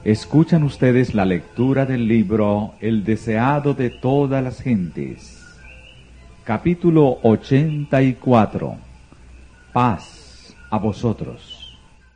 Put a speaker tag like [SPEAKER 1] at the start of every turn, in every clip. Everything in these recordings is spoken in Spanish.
[SPEAKER 1] Escuchan ustedes la lectura del libro El deseado de todas las gentes. Capítulo 84. Paz a vosotros.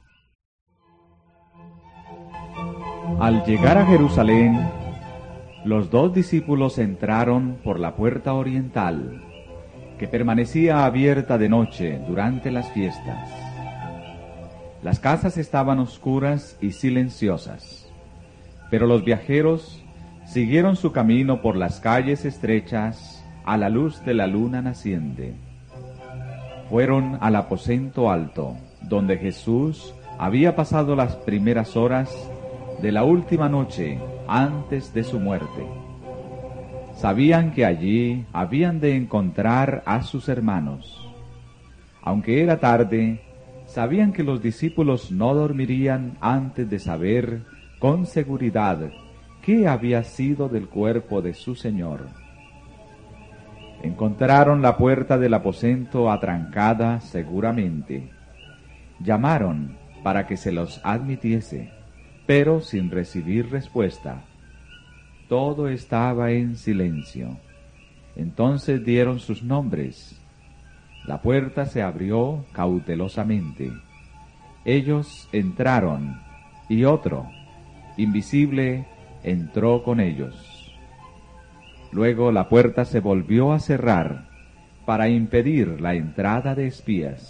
[SPEAKER 1] Al llegar a Jerusalén, los dos discípulos entraron por la puerta oriental, que permanecía abierta de noche durante las fiestas. Las casas estaban oscuras y silenciosas, pero los viajeros siguieron su camino por las calles estrechas a la luz de la luna naciente. Fueron al aposento alto, donde Jesús había pasado las primeras horas de la última noche antes de su muerte. Sabían que allí habían de encontrar a sus hermanos. Aunque era tarde, sabían que los discípulos no dormirían antes de saber con seguridad qué había sido del cuerpo de su Señor. Encontraron la puerta del aposento atrancada seguramente. Llamaron para que se los admitiese, pero sin recibir respuesta. Todo estaba en silencio. Entonces dieron sus nombres. La puerta se abrió cautelosamente. Ellos entraron, y otro, invisible, entró con ellos. Luego la puerta se volvió a cerrar para impedir la entrada de espías.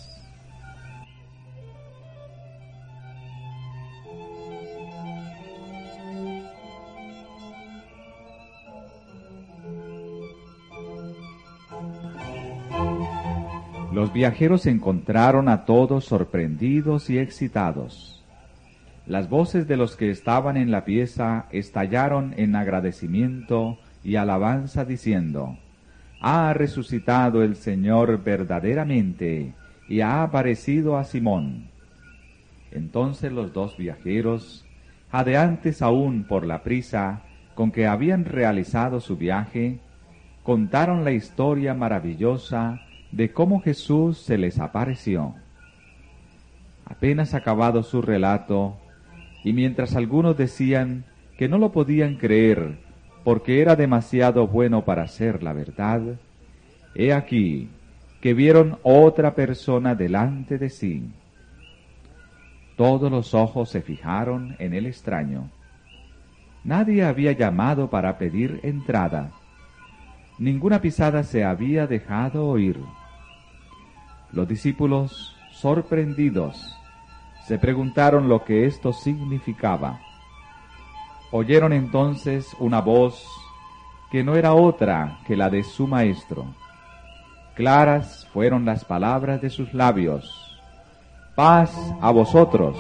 [SPEAKER 1] Los viajeros encontraron a todos sorprendidos y excitados. Las voces de los que estaban en la pieza estallaron en agradecimiento y alabanza diciendo: «Ha resucitado el Señor verdaderamente y ha aparecido a Simón». Entonces los dos viajeros, jadeantes aún por la prisa con que habían realizado su viaje, contaron la historia maravillosa de cómo Jesús se les apareció. Apenas acabado su relato, y mientras algunos decían que no lo podían creer porque era demasiado bueno para ser la verdad, he aquí que vieron otra persona delante de sí. Todos los ojos se fijaron en el extraño. Nadie había llamado para pedir entrada. Ninguna pisada se había dejado oír. Los discípulos, sorprendidos, se preguntaron lo que esto significaba. Oyeron entonces una voz que no era otra que la de su maestro. Claras fueron las palabras de sus labios: «Paz a vosotros».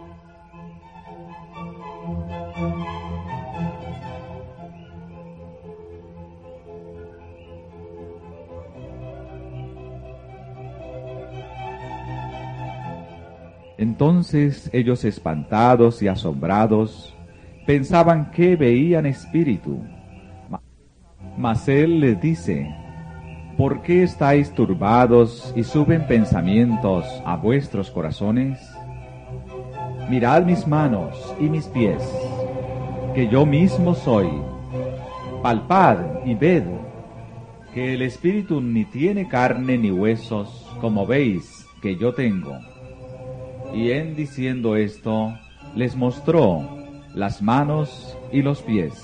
[SPEAKER 1] Entonces ellos, espantados y asombrados, pensaban que veían espíritu. Mas él les dice: «¿Por qué estáis turbados y suben pensamientos a vuestros corazones? Mirad mis manos y mis pies, que yo mismo soy. Palpad y ved, que el espíritu ni tiene carne ni huesos, como veis que yo tengo». Y en diciendo esto, les mostró las manos y los pies.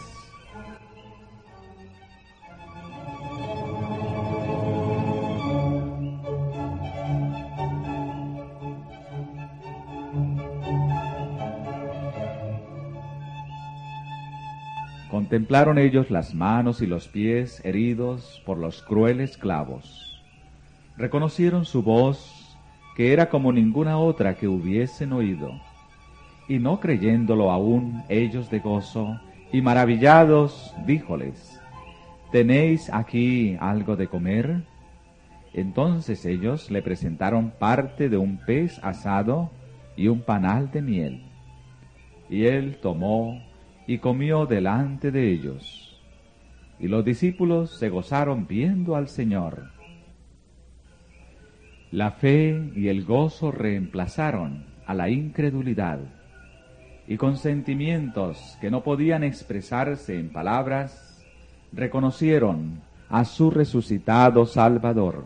[SPEAKER 1] Contemplaron ellos las manos y los pies heridos por los crueles clavos. Reconocieron su voz, que era como ninguna otra que hubiesen oído. Y no creyéndolo aún ellos de gozo, y maravillados, díjoles: «¿Tenéis aquí algo de comer?». Entonces ellos le presentaron parte de un pez asado y un panal de miel. Y él tomó y comió delante de ellos. Y los discípulos se gozaron viendo al Señor. La fe y el gozo reemplazaron a la incredulidad. y con sentimientos que no podían expresarse en palabras, reconocieron a su resucitado Salvador.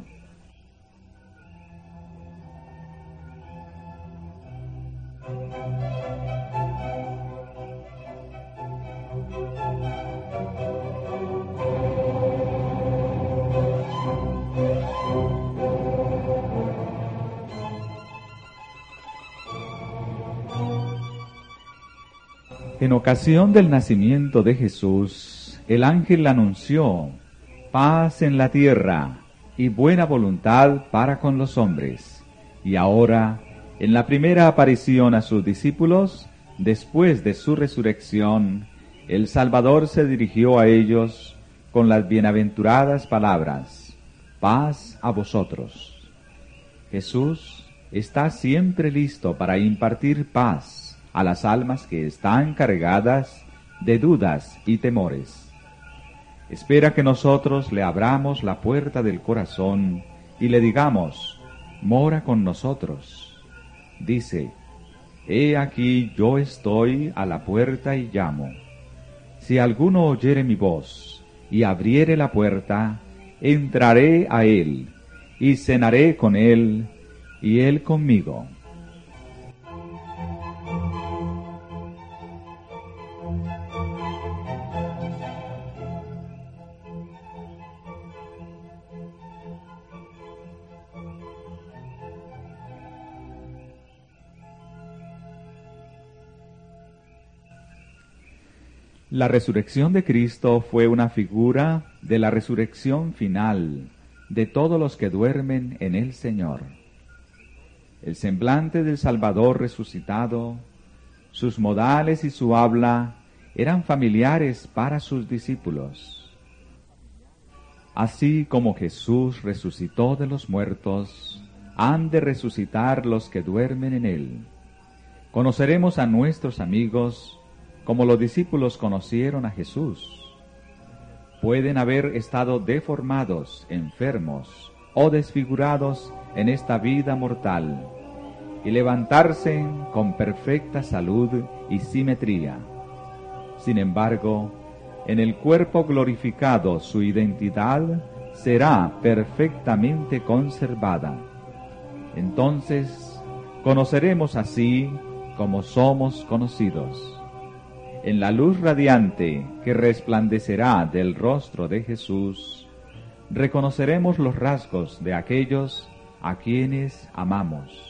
[SPEAKER 1] En ocasión del nacimiento de Jesús, el ángel anunció paz en la tierra y buena voluntad para con los hombres. Y ahora, en la primera aparición a sus discípulos, después de su resurrección, el Salvador se dirigió a ellos con las bienaventuradas palabras: paz a vosotros. Jesús está siempre listo para impartir paz a las almas que están cargadas de dudas y temores. Espera que nosotros le abramos la puerta del corazón y le digamos: mora con nosotros. Dice: he aquí yo estoy a la puerta y llamo. Si alguno oyere mi voz y abriere la puerta, entraré a él y cenaré con él y él conmigo. La resurrección de Cristo fue una figura de la resurrección final de todos los que duermen en el Señor. El semblante del Salvador resucitado, sus modales y su habla eran familiares para sus discípulos. Así como Jesús resucitó de los muertos, han de resucitar los que duermen en él. Conoceremos a nuestros amigos como los discípulos conocieron a Jesús. Pueden haber estado deformados, enfermos o desfigurados en esta vida mortal y levantarse con perfecta salud y simetría. Sin embargo, en el cuerpo glorificado su identidad será perfectamente conservada. Entonces, conoceremos así como somos conocidos. En la luz radiante que resplandecerá del rostro de Jesús, reconoceremos los rasgos de aquellos a quienes amamos.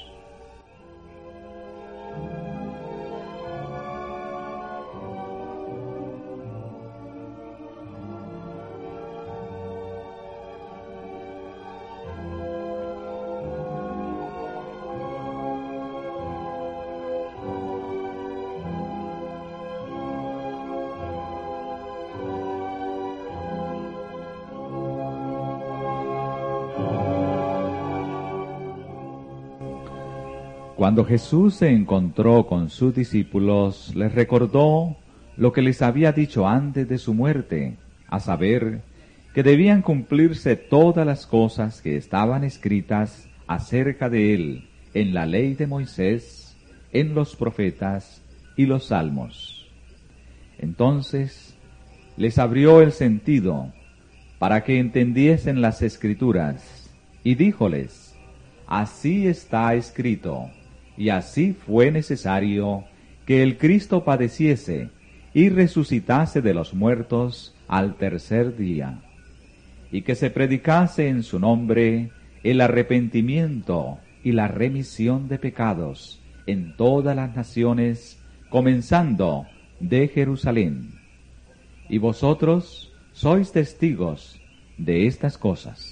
[SPEAKER 1] Cuando Jesús se encontró con sus discípulos, les recordó lo que les había dicho antes de su muerte, a saber, que debían cumplirse todas las cosas que estaban escritas acerca de él en la ley de Moisés, en los profetas y los salmos. Entonces les abrió el sentido para que entendiesen las Escrituras, y díjoles: así está escrito, y así fue necesario que el Cristo padeciese y resucitase de los muertos al tercer día, y que se predicase en su nombre el arrepentimiento y la remisión de pecados en todas las naciones, comenzando de Jerusalén. Y vosotros sois testigos de estas cosas.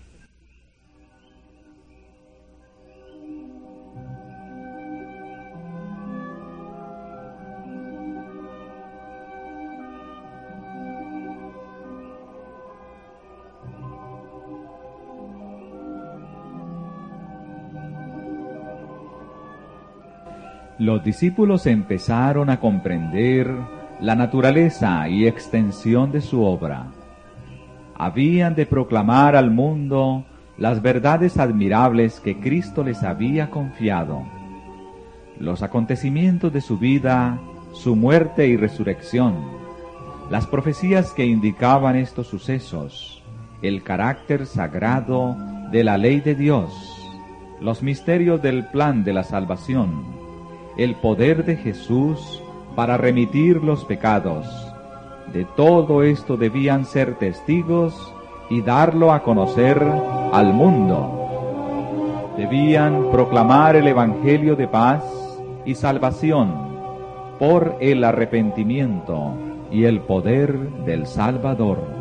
[SPEAKER 1] Los discípulos empezaron a comprender la naturaleza y extensión de su obra. Habían de proclamar al mundo las verdades admirables que Cristo les había confiado. Los acontecimientos de su vida su muerte y resurrección, las profecías que indicaban estos sucesos, el carácter sagrado de la ley de Dios, los misterios del plan de la salvación, el poder de Jesús para remitir los pecados. De todo esto debían ser testigos y darlo a conocer al mundo. Debían proclamar el Evangelio de paz y salvación por el arrepentimiento y el poder del Salvador.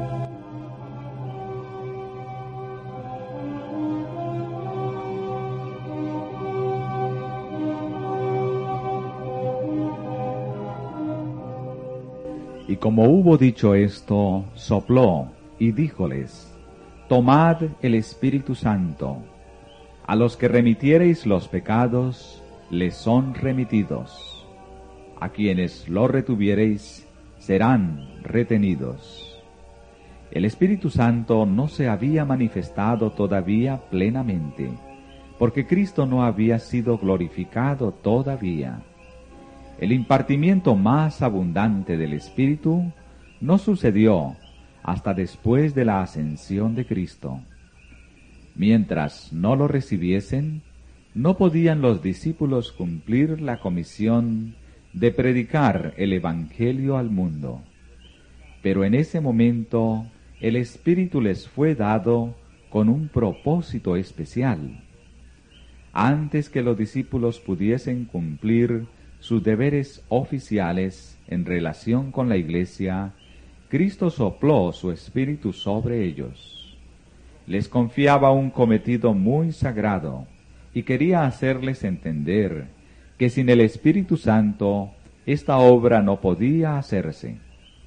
[SPEAKER 1] Y como hubo dicho esto, sopló y díjoles: Tomad el Espíritu Santo. A los que remitiereis los pecados, les son remitidos. A quienes lo retuviereis, serán retenidos. El Espíritu Santo no se había manifestado todavía plenamente, porque Cristo no había sido glorificado todavía. El impartimiento más abundante del Espíritu no sucedió hasta después de la ascensión de Cristo. Mientras no lo recibiesen, no podían los discípulos cumplir la comisión de predicar el Evangelio al mundo. Pero en ese momento el Espíritu les fue dado con un propósito especial. Antes que los discípulos pudiesen cumplir sus deberes oficiales en relación con la Iglesia, Cristo sopló su Espíritu sobre ellos. Les confiaba un cometido muy sagrado y quería hacerles entender que sin el Espíritu Santo esta obra no podía hacerse.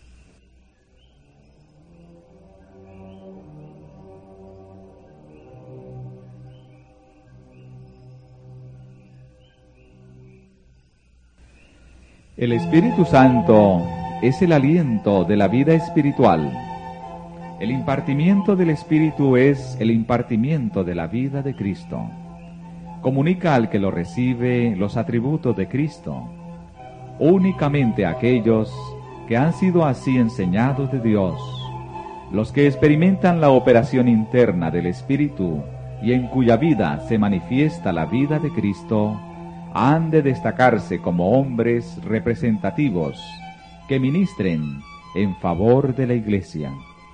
[SPEAKER 1] El Espíritu Santo es el aliento de la vida espiritual. El impartimiento del Espíritu es el impartimiento de la vida de Cristo. Comunica al que lo recibe los atributos de Cristo. Únicamente aquellos que han sido así enseñados de Dios, los que experimentan la operación interna del Espíritu y en cuya vida se manifiesta la vida de Cristo, han de destacarse como hombres representativos que ministren en favor de la Iglesia.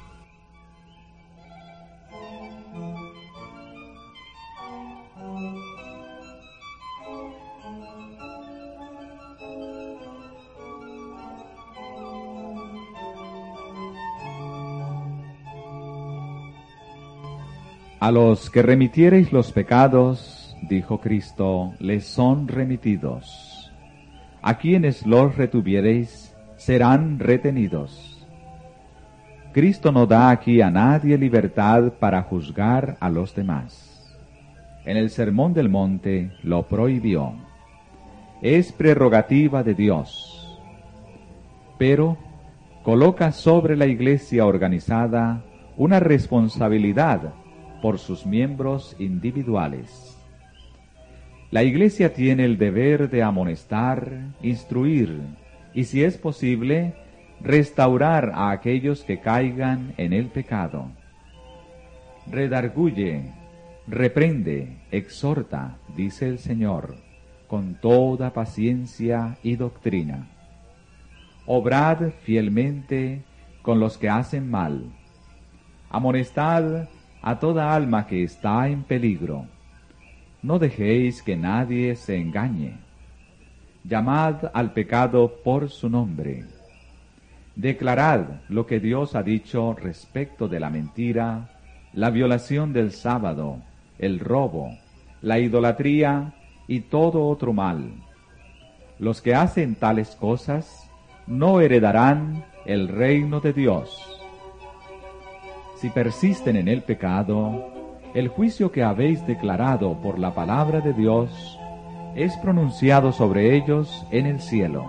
[SPEAKER 1] A los que remitiereis los pecados, dijo Cristo, les son remitidos. A quienes los retuviereis, serán retenidos. Cristo no da aquí a nadie libertad para juzgar a los demás. En el Sermón del Monte lo prohibió. Es prerrogativa de Dios. Pero coloca sobre la Iglesia organizada una responsabilidad por sus miembros individuales. La Iglesia tiene el deber de amonestar, instruir y, si es posible, restaurar a aquellos que caigan en el pecado. Redarguye, reprende, exhorta, dice el Señor, con toda paciencia y doctrina. Obrad fielmente con los que hacen mal. Amonestad a toda alma que está en peligro. No dejéis que nadie se engañe. Llamad al pecado por su nombre. Declarad lo que Dios ha dicho respecto de la mentira, la violación del sábado, el robo, la idolatría y todo otro mal. Los que hacen tales cosas no heredarán el reino de Dios. Si persisten en el pecado, el juicio que habéis declarado por la palabra de Dios es pronunciado sobre ellos en el cielo.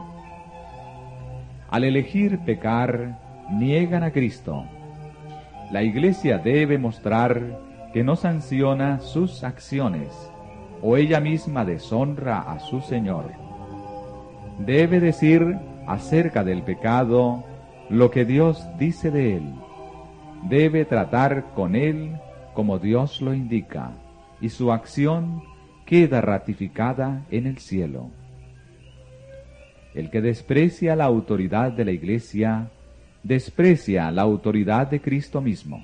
[SPEAKER 1] Al elegir pecar, niegan a Cristo. La Iglesia debe mostrar que no sanciona sus acciones, o ella misma deshonra a su Señor. Debe decir acerca del pecado lo que Dios dice de él. Debe tratar con él como Dios lo indica, y su acción queda ratificada en el cielo. El que desprecia la autoridad de la Iglesia, desprecia la autoridad de Cristo mismo.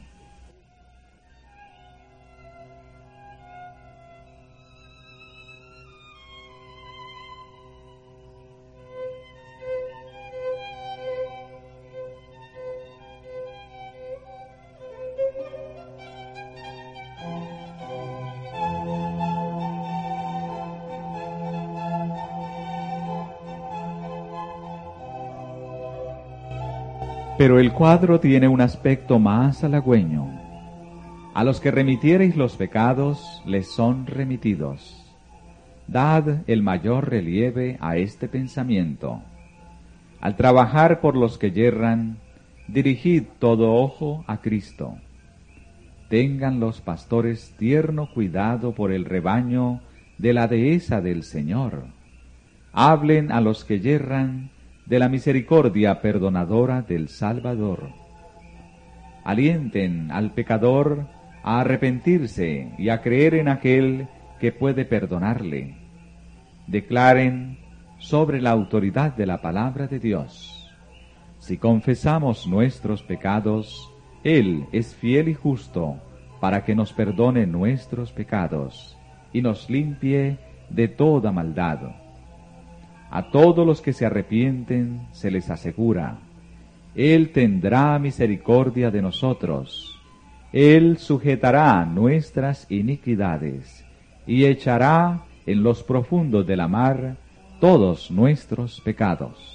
[SPEAKER 1] Pero el cuadro tiene un aspecto más halagüeño. A los que remitiereis los pecados, les son remitidos. Dad el mayor relieve a este pensamiento. Al trabajar por los que yerran, dirigid todo ojo a Cristo. Tengan los pastores tierno cuidado por el rebaño de la dehesa del Señor. Hablen a los que yerran de la misericordia perdonadora del Salvador. Alienten al pecador a arrepentirse y a creer en aquel que puede perdonarle. Declaren sobre la autoridad de la palabra de Dios. Si confesamos nuestros pecados, Él es fiel y justo para que nos perdone nuestros pecados y nos limpie de toda maldad. A todos los que se arrepienten se les asegura, Él tendrá misericordia de nosotros. Él sujetará nuestras iniquidades y echará en los profundos de la mar todos nuestros pecados.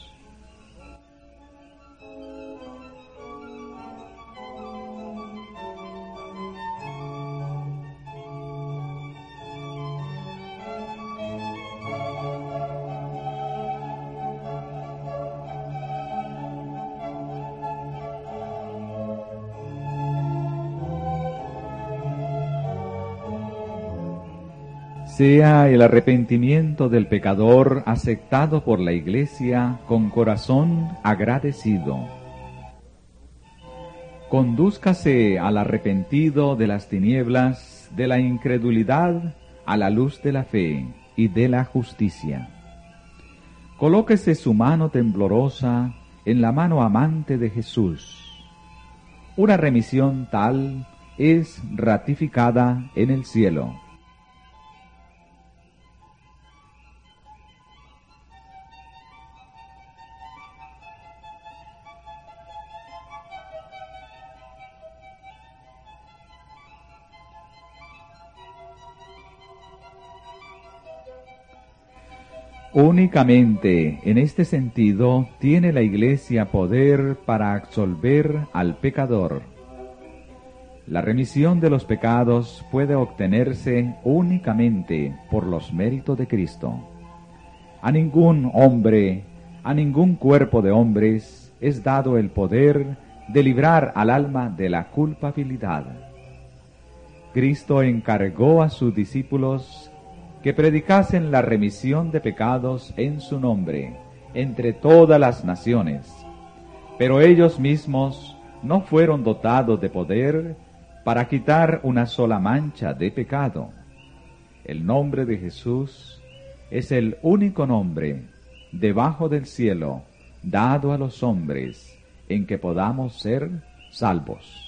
[SPEAKER 1] Sea el arrepentimiento del pecador aceptado por la Iglesia con corazón agradecido. Condúzcase al arrepentido de las tinieblas, de la incredulidad, a la luz de la fe y de la justicia. Colóquese su mano temblorosa en la mano amante de Jesús. Una remisión tal es ratificada en el cielo. Únicamente en este sentido tiene la Iglesia poder para absolver al pecador. La remisión de los pecados puede obtenerse únicamente por los méritos de Cristo. A ningún hombre, a ningún cuerpo de hombres es dado el poder de librar al alma de la culpabilidad. Cristo encargó a sus discípulos que predicasen la remisión de pecados en su nombre, entre todas las naciones. Pero ellos mismos no fueron dotados de poder para quitar una sola mancha de pecado. El nombre de Jesús es el único nombre debajo del cielo dado a los hombres en que podamos ser salvos.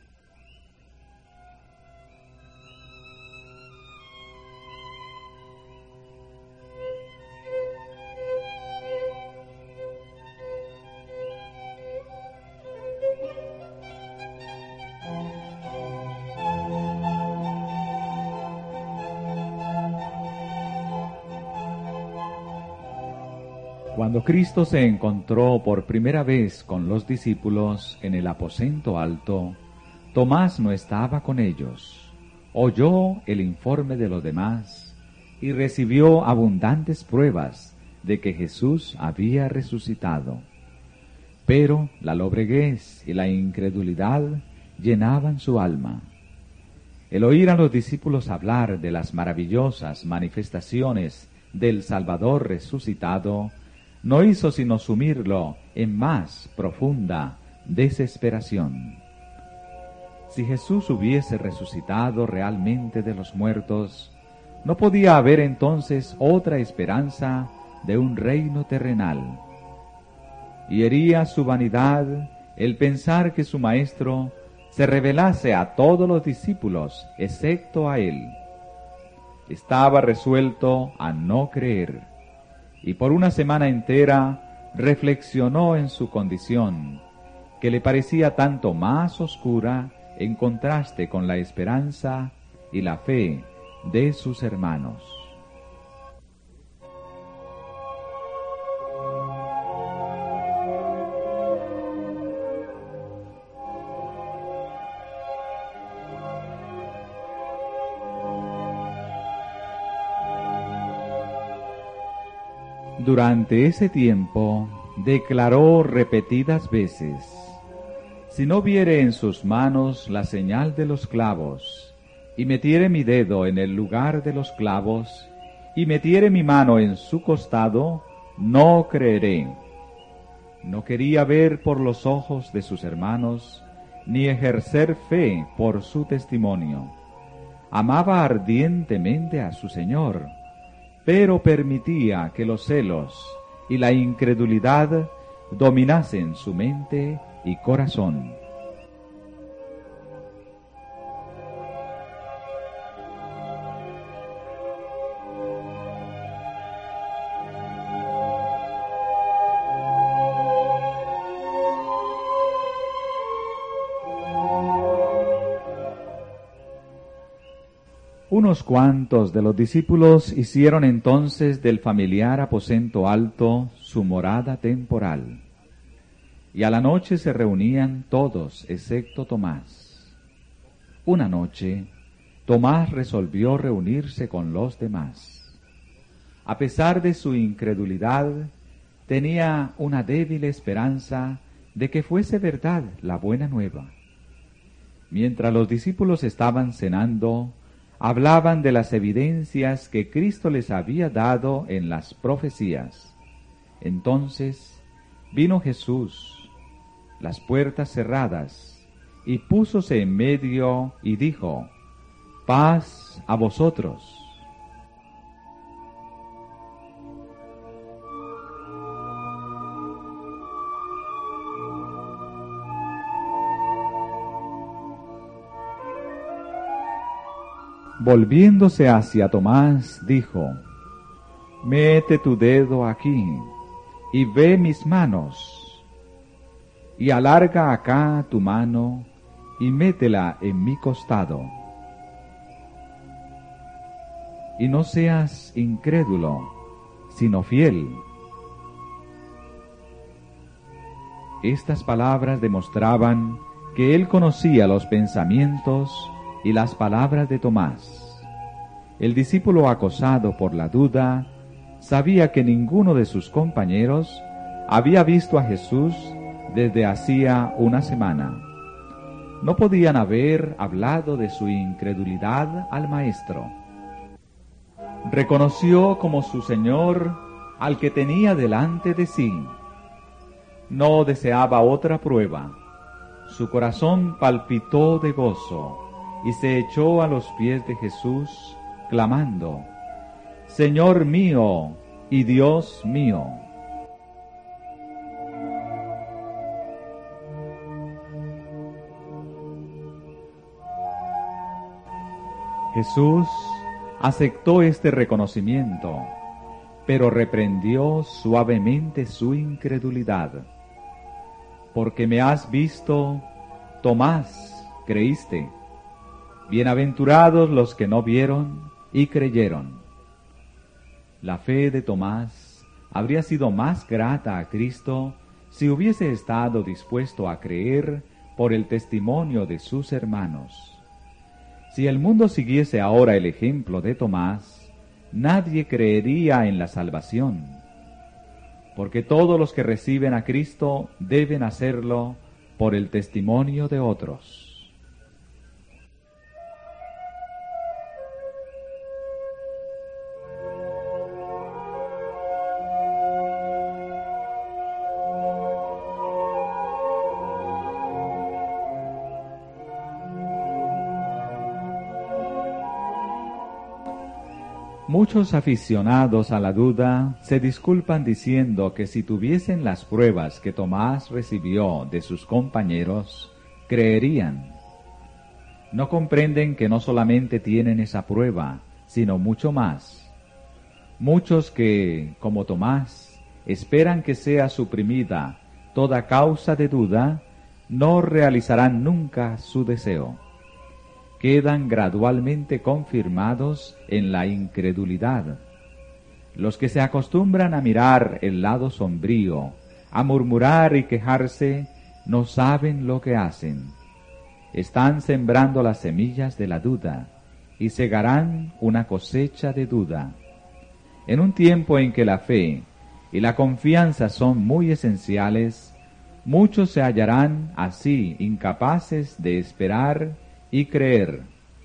[SPEAKER 1] Cuando Cristo se encontró por primera vez con los discípulos en el aposento alto, Tomás no estaba con ellos. Oyó el informe de los demás y recibió abundantes pruebas de que Jesús había resucitado. Pero la lobreguez y la incredulidad llenaban su alma. El oír a los discípulos hablar de las maravillosas manifestaciones del Salvador resucitado no hizo sino sumirlo en más profunda desesperación. Si Jesús hubiese resucitado realmente de los muertos, no podía haber entonces otra esperanza de un reino terrenal. Y hería su vanidad el pensar que su Maestro se revelase a todos los discípulos, excepto a él. Estaba resuelto a no creer, y por una semana entera reflexionó en su condición, que le parecía tanto más oscura en contraste con la esperanza y la fe de sus hermanos. Durante ese tiempo declaró repetidas veces: si no viere en sus manos la señal de los clavos, y metiere mi dedo en el lugar de los clavos, y metiere mi mano en su costado, no creeré. No quería ver por los ojos de sus hermanos, ni ejercer fe por su testimonio. Amaba ardientemente a su Señor, pero permitía que los celos y la incredulidad dominasen su mente y corazón. Unos cuantos de los discípulos hicieron entonces del familiar aposento alto su morada temporal, y a la noche se reunían todos excepto Tomás. Una noche, Tomás resolvió reunirse con los demás. A pesar de su incredulidad, tenía una débil esperanza de que fuese verdad la buena nueva. Mientras los discípulos estaban cenando, hablaban de las evidencias que Cristo les había dado en las profecías. Entonces vino Jesús, las puertas cerradas, y púsose en medio y dijo: paz a vosotros. Volviéndose hacia Tomás, dijo: mete tu dedo aquí, y ve mis manos, y alarga acá tu mano, y métela en mi costado. Y no seas incrédulo, sino fiel. Estas palabras demostraban que él conocía los pensamientos y las palabras de Tomás. El discípulo, acosado por la duda, sabía que ninguno de sus compañeros había visto a Jesús desde hacía una semana. No podían haber hablado de su incredulidad al Maestro. Reconoció como su Señor al que tenía delante de sí. No deseaba otra prueba. Su corazón palpitó de gozo y se echó a los pies de Jesús, clamando: Señor mío y Dios mío. Jesús aceptó este reconocimiento, pero reprendió suavemente su incredulidad. Porque me has visto, Tomás, creíste. Bienaventurados los que no vieron y creyeron. La fe de Tomás habría sido más grata a Cristo si hubiese estado dispuesto a creer por el testimonio de sus hermanos. Si el mundo siguiese ahora el ejemplo de Tomás, nadie creería en la salvación, porque todos los que reciben a Cristo deben hacerlo por el testimonio de otros. Muchos aficionados a la duda se disculpan diciendo que si tuviesen las pruebas que Tomás recibió de sus compañeros, creerían. No comprenden que no solamente tienen esa prueba, sino mucho más. Muchos que, como Tomás, esperan que sea suprimida toda causa de duda, no realizarán nunca su deseo. Quedan gradualmente confirmados en la incredulidad. Los que se acostumbran a mirar el lado sombrío, a murmurar y quejarse, no saben lo que hacen. Están sembrando las semillas de la duda y segarán una cosecha de duda. En un tiempo en que la fe y la confianza son muy esenciales, muchos se hallarán así incapaces de esperar y creer.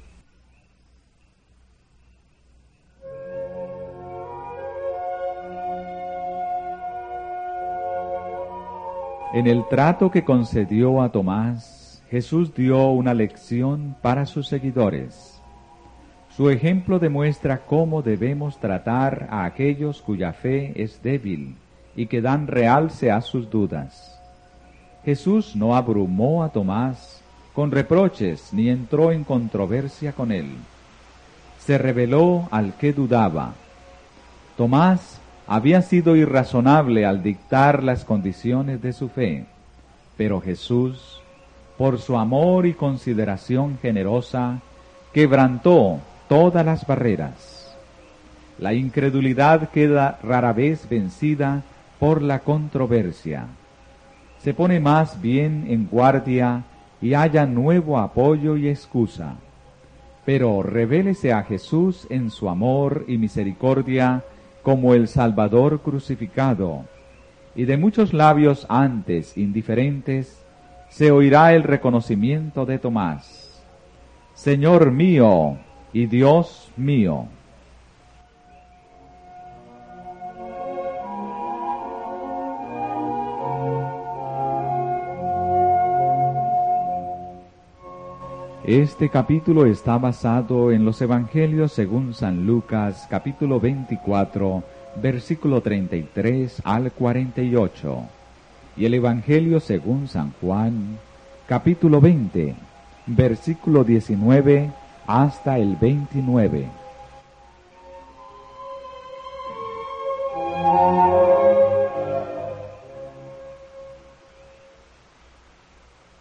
[SPEAKER 1] En el trato que concedió a Tomás, Jesús dio una lección para sus seguidores. Su ejemplo demuestra cómo debemos tratar a aquellos cuya fe es débil y que dan realce a sus dudas. Jesús no abrumó a Tomás con reproches ni entró en controversia con él. Se reveló al que dudaba. Tomás había sido irrazonable al dictar las condiciones de su fe, pero Jesús, por su amor y consideración generosa, quebrantó todas las barreras. La incredulidad queda rara vez vencida por la controversia. Se pone más bien en guardia y haya nuevo apoyo y excusa. Pero revélese a Jesús en su amor y misericordia como el Salvador crucificado, y de muchos labios antes indiferentes se oirá el reconocimiento de Tomás: Señor mío y Dios mío. Este capítulo está basado en los Evangelios según San Lucas, capítulo 24, versículo 33 al 48, y el Evangelio según San Juan, capítulo 20, versículo 19 hasta el 29.